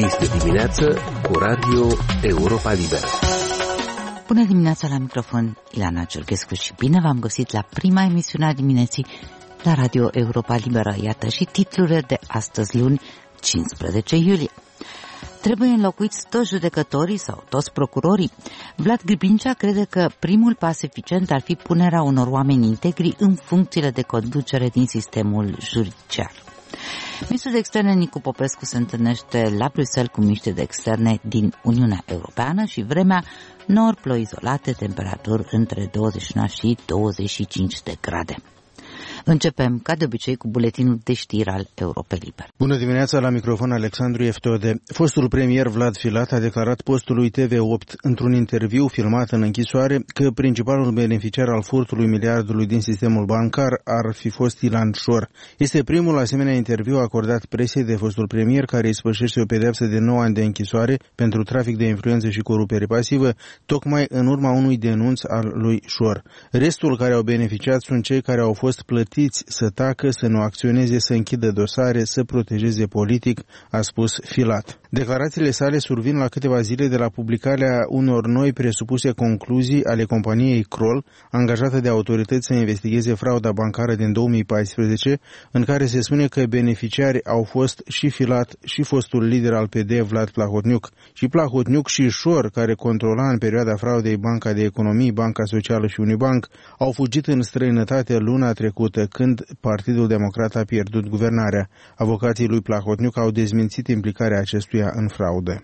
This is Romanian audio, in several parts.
Este dimineață cu Radio Europa Liberă. Bună dimineața, la microfon Ilana Ciorghescu și bine v-am găsit la prima emisiune a dimineții la Radio Europa Liberă. Iată și titlurile de astăzi, luni, 15 iulie. Trebuie înlocuiți toți judecătorii sau toți procurorii? Vlad Gribincea crede că primul pas eficient ar fi punerea unor oameni integri în funcțiile de conducere din sistemul judiciar. Ministrul de Externe Nicu Popescu se întâlnește la Bruxelles cu miniștri de externe din Uniunea Europeană și vremea nori, ploi izolate, temperaturi între 21 și 25 de grade. Începem, ca de obicei, cu buletinul de știri al Europei Liber. Bună dimineața, la microfon Alexandru Eftode. Fostul premier Vlad Filat a declarat postului TV8 într-un interviu filmat în închisoare că principalul beneficiar al furtului miliardului din sistemul bancar ar fi fost Ilan Șor. Este primul asemenea interviu acordat presei de fostul premier, care îi spășește o pedeapsă de 9 ani de închisoare pentru trafic de influență și corupere pasivă, tocmai în urma unui denunț al lui Șor. Restul care au beneficiat sunt cei care au fost plătiți să tacă, să nu acționeze, să închidă dosare, să protejeze politic, a spus Filat. Declarațiile sale survin la câteva zile de la publicarea unor noi presupuse concluzii ale companiei Kroll, angajată de autorități să investigheze frauda bancară din 2014, în care se spune că beneficiari au fost și Filat și fostul lider al PD, Vlad Plahotniuc. Și Plahotniuc și Șor, care controla în perioada fraudei Banca de Economii, Banca Socială și Unibank, au fugit în străinătate luna trecută, când Partidul Democrat a pierdut guvernarea. Avocații lui Plahotniuc au dezmințit implicarea acestuia în fraudă.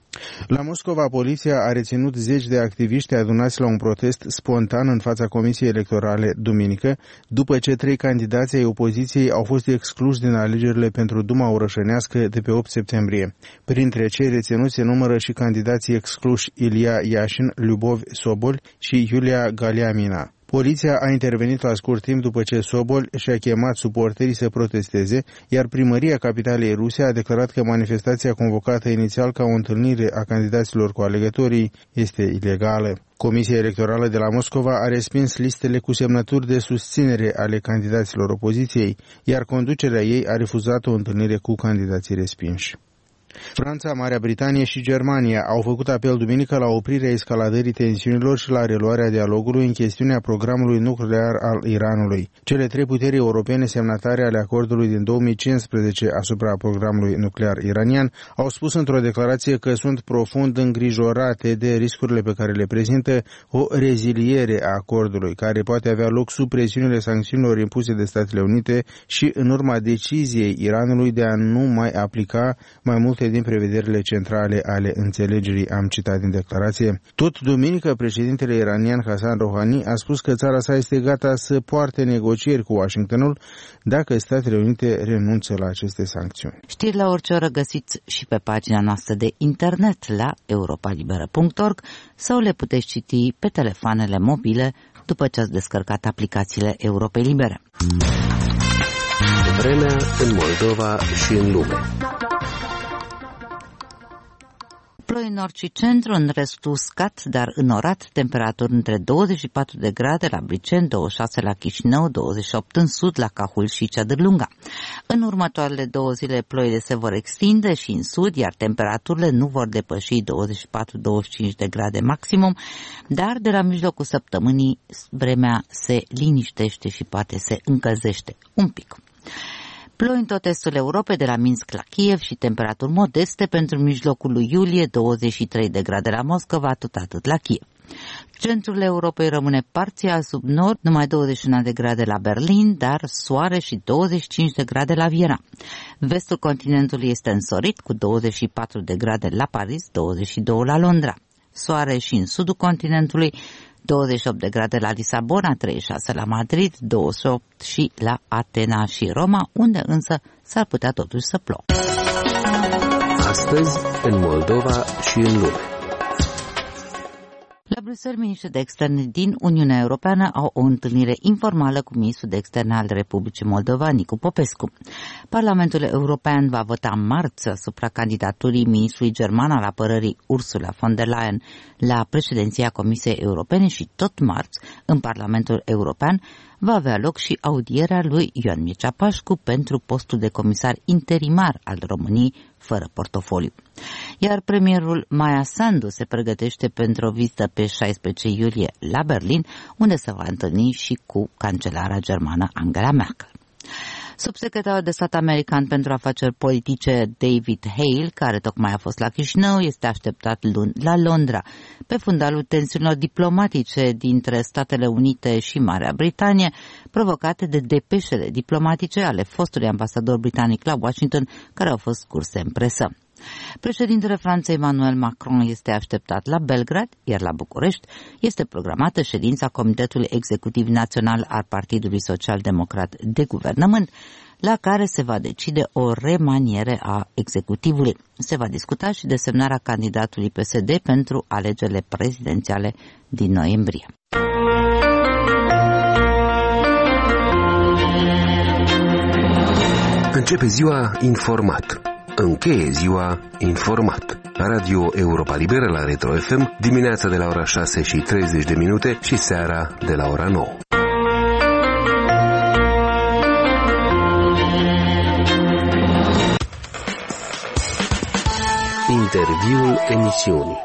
La Moscova, poliția a reținut zeci de activiști adunați la un protest spontan în fața Comisiei Electorale duminică, după ce 3 candidați ai opoziției au fost excluși din alegerile pentru Duma Orășănească de pe 8 septembrie. Printre cei reținuți se numără și candidații excluși Ilia Iașin, Lyubov Sobol și Iulia Galiamina. Poliția a intervenit la scurt timp după ce Sobol și-a chemat suporterii să protesteze, iar primăria capitalei ruse a declarat că manifestația convocată inițial ca o întâlnire a candidaților cu alegătorii este ilegală. Comisia Electorală de la Moscova a respins listele cu semnături de susținere ale candidaților opoziției, iar conducerea ei a refuzat o întâlnire cu candidații respinși. Franța, Marea Britanie și Germania au făcut apel duminică la oprirea escaladării tensiunilor și la reluarea dialogului în chestiunea programului nuclear al Iranului. Cele 3 puteri europene semnatare ale acordului din 2015 asupra programului nuclear iranian au spus într-o declarație că sunt profund îngrijorate de riscurile pe care le prezintă o reziliere a acordului, care poate avea loc sub presiunile sancțiunilor impuse de Statele Unite și în urma deciziei Iranului de a nu mai aplica mai multe din prevederile centrale ale înțelegerii, am citat din declarație. Tot duminică, președintele iranian Hassan Rouhani a spus că țara sa este gata să poarte negocieri cu Washingtonul dacă Statele Unite renunță la aceste sancțiuni. Știri la orice oră găsiți și pe pagina noastră de internet la europalibera.org sau le puteți citi pe telefoanele mobile după ce ați descărcat aplicațiile Europei Libere. Vremea în Moldova și în lume. Ploi în nord și centru, în restul uscat, dar înorat, temperaturi între 24 de grade la Briceni, 26 la Chișinău, 28 în sud, la Cahul și Ceadârlunga. În următoarele 2 zile ploile se vor extinde și în sud, iar temperaturile nu vor depăși 24-25 de grade maximum, dar de la mijlocul săptămânii vremea se liniștește și poate se încălzește un pic. Ploi în tot estul Europei, de la Minsk la Kiev și temperaturi modeste pentru mijlocul lui iulie, 23 de grade la Moscova, tot atât la Kiev. Centrul Europei rămâne parțial sub nord, numai 21 de grade la Berlin, dar soare și 25 de grade la Viena. Vestul continentului este însorit cu 24 de grade la Paris, 22 la Londra. Soare și în sudul continentului, 28 de grade la Lisabona, 36 la Madrid, 28 și la Atena și Roma, unde însă s-ar putea totuși să plouă. Astăzi, în Moldova și în lume. La Bruxelles, miniștrii de externe din Uniunea Europeană au o întâlnire informală cu ministrul de externe al Republicii Moldova, Nicu Popescu. Parlamentul European va vota marți asupra candidaturii ministrului german al apărării Ursula von der Leyen la președinția Comisiei Europene și tot marți, în Parlamentul European, va avea loc și audierea lui Ioan Mircea Pașcu pentru postul de comisar interimar al României fără portofoliu. Iar premierul Maia Sandu se pregătește pentru o vizită pe 16 iulie la Berlin, unde se va întâlni și cu cancelara germană Angela Merkel. Subsecretarul de stat american pentru afaceri politice David Hale, care tocmai a fost la Chișinău, este așteptat luni la Londra, pe fundalul tensiunilor diplomatice dintre Statele Unite și Marea Britanie, provocate de depeșele diplomatice ale fostului ambasador britanic la Washington, care au fost scurse în presă. Președintele Franței Emmanuel Macron este așteptat la Belgrad, iar la București este programată ședința Comitetului Executiv Național al Partidului Social-Democrat de Guvernământ, la care se va decide o remaniere a executivului. Se va discuta și desemnarea candidatului PSD pentru alegerile prezidențiale din noiembrie. Începe ziua informat. Încheie ziua informat. Radio Europa Liberă la Retro FM, dimineața de la ora 6:30 și seara de la ora 9. Interviul emisiunii.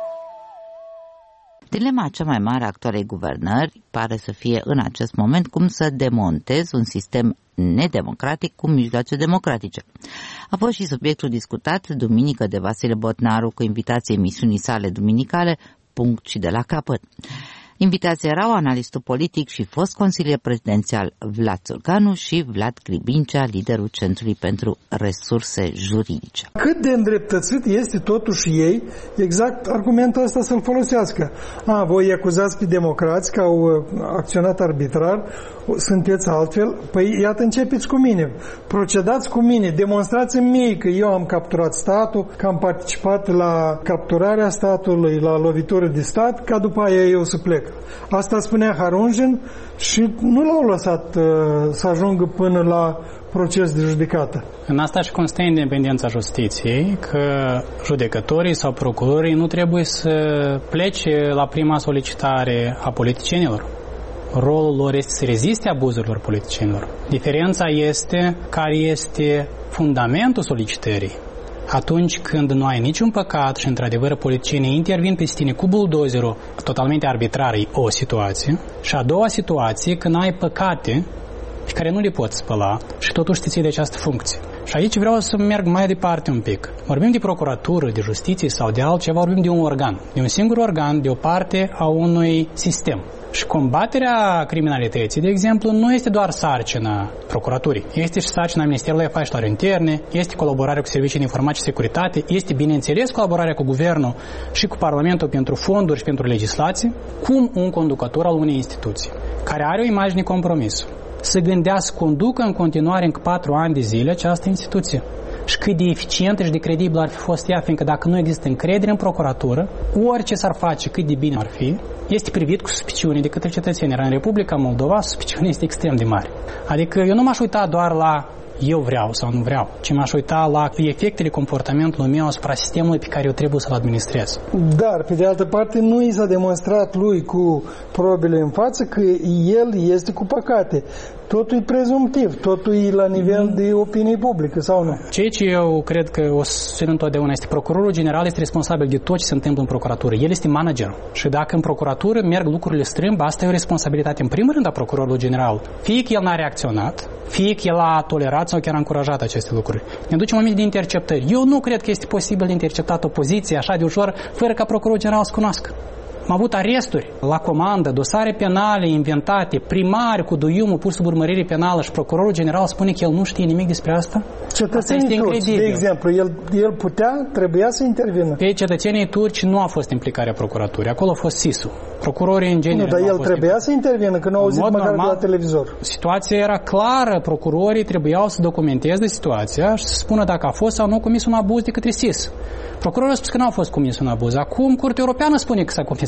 Dilema cea mai mare a actualei guvernări pare să fie în acest moment cum să demontezi un sistem nedemocratic cu mijloace democratice. A fost și subiectul discutat duminică de Vasile Botnaru cu invitații emisiunii sale duminicale, Punct și de la capăt. Invitații erau analistul politic și fost consilier prezidențial Vlad Țurcanu și Vlad Gribincea, liderul Centrului pentru Resurse Juridice. Cât de îndreptățit este totuși ei exact argumentul ăsta să-l folosească. Voi acuzați pe democrați că au acționat arbitrar, sunteți altfel, păi iată începeți cu mine, procedați cu mine, demonstrați-mi mie că eu am capturat statul, că am participat la capturarea statului, la lovitură de stat, ca după aia eu să plec. Asta spunea Harunjin și nu l-au lăsat să ajungă până la proces de judecată. În asta și constă independența justiției, că judecătorii sau procurorii nu trebuie să plece la prima solicitare a politicienilor. Rolul lor este să reziste abuzurilor politicienilor. Diferența este care este fundamentul solicitării. Atunci când nu ai niciun păcat și, într-adevăr, politicienii intervin pe tine cu buldozerul totalmente arbitrar, o situație, și a doua situație, când ai păcate pe care nu le poți spăla și totuși te ții de această funcție. Și aici vreau să merg mai departe un pic. Vorbim de procuratură, de justiție sau de altceva, vorbim de un organ. De un singur organ, de o parte a unui sistem. Și combaterea criminalității, de exemplu, nu este doar sarcina procuraturii. Este și sarcina Ministerului Afacerilor Interne, este colaborarea cu Serviciul de Informație și Securitate, este, bineînțeles, colaborarea cu Guvernul și cu Parlamentul pentru fonduri și pentru legislație, cum un conducător al unei instituții, care are o imagine compromis, să gândească să conducă în continuare încă 4 ani de zile această instituție. Și cât de eficientă și de credibilă ar fi fost ea, fiindcă dacă nu există încredere în procuratură, orice s-ar face, cât de bine ar fi, este privit cu suspiciune de către cetățeni. Iar în Republica Moldova, suspiciunea este extrem de mare. Adică eu nu m-aș uita doar la eu vreau sau nu vreau, ci m-aș uita la efectele comportamentului meu asupra sistemului pe care eu trebuie să-l administrez. Dar, pe de altă parte, nu i s-a demonstrat lui cu probele în față că el este cu păcate. Totul e prezumptiv, totul e la nivel de opinie publică, sau nu? Ceea ce eu cred că o să fie întotdeauna este procurorul general este responsabil de tot ce se întâmplă în procuratură. El este manager. Și dacă în procuratură merg lucrurile strâmb, asta e o responsabilitate în primul rând a procurorului general. Fie că el n-a reacționat, fie că el a tolerat sau chiar a încurajat aceste lucruri. Ne ducem aminte de interceptări. Eu nu cred că este posibil de interceptat o poziție așa de ușor, fără ca procurorul general să cunoască. Am avut aresturi la comandă, dosare penale inventate, primari cu duiumul pur sub urmărire penală și procurorul general spune că el nu știe nimic despre asta? Cetățenii turci, de exemplu, el trebuia să intervină. Pe cetățenii turci nu a fost implicarea procuraturii, acolo a fost SIS-ul. Procurorii în genere. Nu, dar el trebuia să intervină, că nu au auzit măcar de la televizor. Situația era clară, procurorii trebuiau să documenteze situația și să spună dacă a fost sau nu comis un abuz de către SIS. Procurorul a spus că nu a fost comis un abuz. Acum Curtea Europeană spune că s-a comis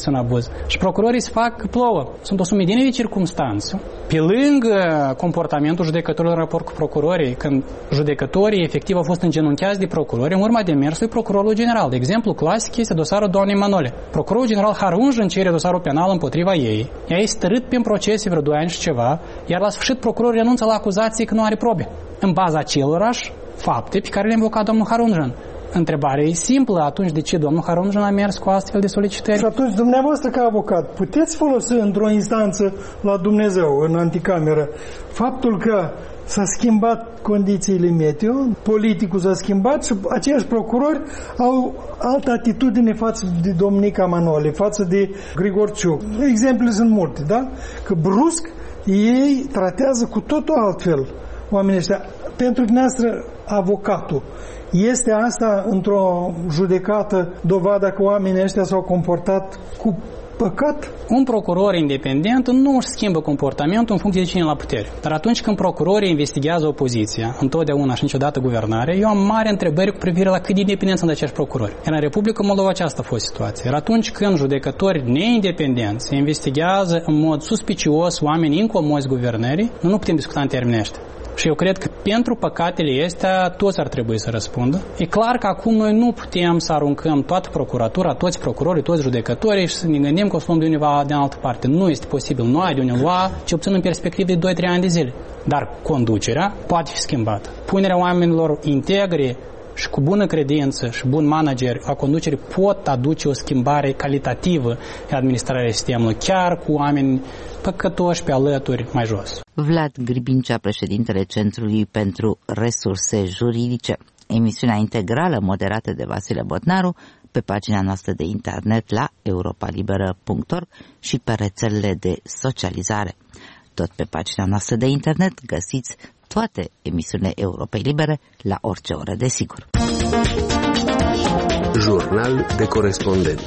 este un abuz. Și procurorii se fac plouă. Sunt o sumedenie de circumstanțe. Pe lângă comportamentul judecătorilor în raport cu procurorii, când judecătorii efectiv au fost îngenunchiați de procurori în urma demersului procurorului general. De exemplu, clasic este dosarul doamnei Manole. Procurorul general Harunjan cere dosarul penal împotriva ei. Ea este tărât prin procese vreo 2 ani și ceva, iar la sfârșit procurorul renunță la acuzație că nu are probe. În baza acelorași fapte pe care le-a invocat domnul Harunjan. Întrebarea e simplă, atunci de ce domnul Harunjan a mers cu astfel de solicitări? Și atunci, dumneavoastră ca avocat, puteți folosi într-o instanță la Dumnezeu, în anticameră, faptul că s-a schimbat condițiile meteo, politicul s-a schimbat și aceiași procurori au altă atitudine față de domnica Manole, față de Grigorciuc. Exemple sunt multe, da? Că brusc ei tratează cu totul altfel oamenii ăștia. Pentru dumneavoastră, avocatul, este asta într-o judecată dovada că oamenii ăștia s-au comportat cu păcat? Un procuror independent nu își schimbă comportamentul în funcție de cine la putere. Dar atunci când procurorii investigează opoziția, întotdeauna și niciodată guvernare, eu am mari întrebări cu privire la cât de independenți sunt acești procurori. Iar în Republica Moldova aceasta a fost situația. Iar atunci când judecători neindependenți investigează în mod suspicios oameni incomozi guvernării, nu putem discuta în termenii ăștia. Și eu cred că pentru păcatele astea toți ar trebui să răspundă. E clar că acum noi nu putem să aruncăm toată procuratura, toți procurorii, toți judecătorii și să ne gândim că o să luăm de undeva de altă parte. Nu este posibil. Nu ai de unde lua, ce obțin în perspectivă de 2-3 ani de zile. Dar conducerea poate fi schimbată. Punerea oamenilor integri și cu bună credință și bun manager a conducerii pot aduce o schimbare calitativă în administrarea sistemului, chiar cu oameni păcătoși pe alături mai jos. Vlad Gribincea, președintele Centrului pentru Resurse Juridice. Emisiunea integrală moderată de Vasile Botnaru pe pagina noastră de internet la europalibera.org și pe rețelele de socializare. Tot pe pagina noastră de internet găsiți toate emisiunile Europei Libere la orice oră, desigur. Jurnal de corespondent.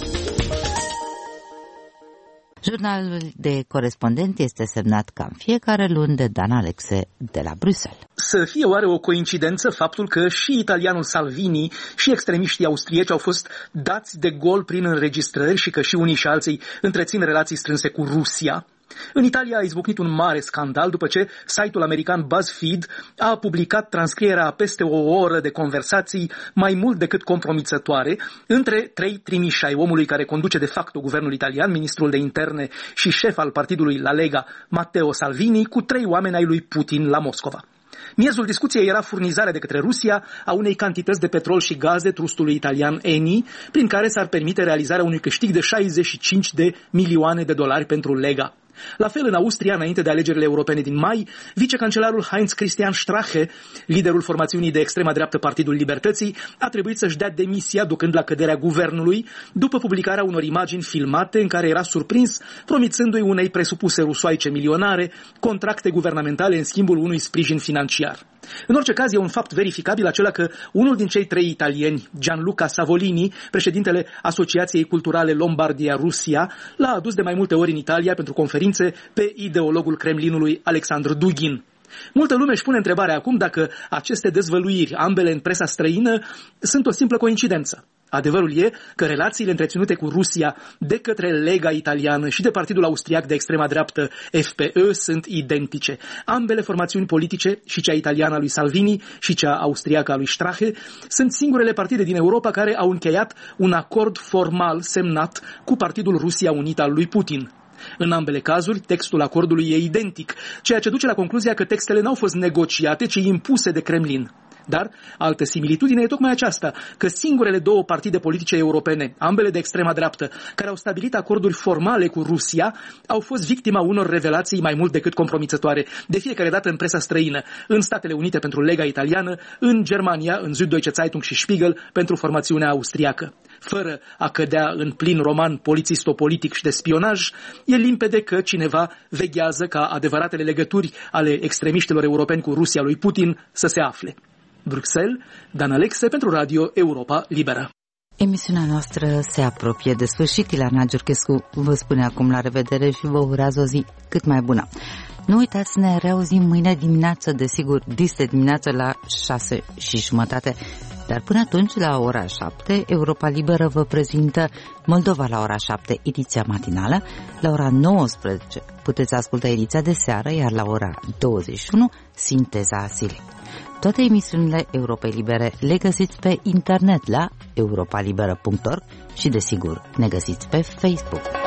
Jurnalul de corespondent este semnat ca în fiecare luni de Dan Alexe de la Bruxelles. Să fie oare o coincidență faptul că și italianul Salvini și extremiștii austrieci au fost dați de gol prin înregistrări și că și unii și alții întrețin relații strânse cu Rusia? În Italia a izbucnit un mare scandal după ce site-ul american BuzzFeed a publicat transcrierea a peste o oră de conversații mai mult decât compromițătoare între 3 trimiși ai omului care conduce de facto guvernul italian, ministrul de interne și șef al partidului La Lega, Matteo Salvini, cu 3 oameni ai lui Putin la Moscova. Miezul discuției era furnizarea de către Rusia a unei cantități de petrol și gaze trustului italian Eni, prin care s-ar permite realizarea unui câștig de 65 de milioane de dolari pentru Lega. La fel, în Austria, înainte de alegerile europene din mai, vicecancelarul Heinz Christian Strache, liderul formațiunii de extrema dreaptă Partidul Libertății, a trebuit să-și dea demisia ducând la căderea guvernului, după publicarea unor imagini filmate în care era surprins, promițându-i unei presupuse rusoaice milionare contracte guvernamentale în schimbul unui sprijin financiar. În orice caz, e un fapt verificabil acela că unul din cei 3 italieni, Gianluca Savolini, președintele Asociației Culturale Lombardia-Rusia, l-a adus de mai multe ori în Italia pentru conferințe pe ideologul Kremlinului Alexandru Dugin. Multă lume își pune întrebarea acum dacă aceste dezvăluiri, ambele în presa străină, sunt o simplă coincidență. Adevărul e că relațiile întreținute cu Rusia de către Lega italiană și de partidul austriac de extrema dreaptă FPÖ sunt identice. Ambele formațiuni politice, și cea italiană a lui Salvini și cea austriacă a lui Strache, sunt singurele partide din Europa care au încheiat un acord formal semnat cu Partidul Rusia Unită al lui Putin. În ambele cazuri, textul acordului e identic, ceea ce duce la concluzia că textele n-au fost negociate, ci impuse de Kremlin. Dar altă similitudine e tocmai aceasta, că singurele 2 partide politice europene, ambele de extrema dreaptă, care au stabilit acorduri formale cu Rusia, au fost victima unor revelații mai mult decât compromițătoare, de fiecare dată în presa străină, în Statele Unite pentru Lega italiană, în Germania, în Süddeutsche Zeitung și Spiegel pentru formațiunea austriacă. Fără a cădea în plin roman polițisto-politic și de spionaj, e limpede că cineva veghează ca adevăratele legături ale extremiștilor europeni cu Rusia lui Putin să se afle. Bruxelles, Dan Alexe pentru Radio Europa Liberă. Emisiunea noastră se apropie de sfârșit. Ileana Giurchescu vă spune acum la revedere și vă urează o zi cât mai bună. Nu uitați, ne reauzim mâine dimineață, desigur, dis de dimineață la 6:30. Dar până atunci, la ora 7, Europa Liberă vă prezintă Moldova la ora 7, ediția matinală. La ora 19 puteți asculta ediția de seară, iar la ora 21, sinteza zilei. Toate emisiunile Europei Libere le găsiți pe internet la europalibera.org și, desigur, ne găsiți pe Facebook.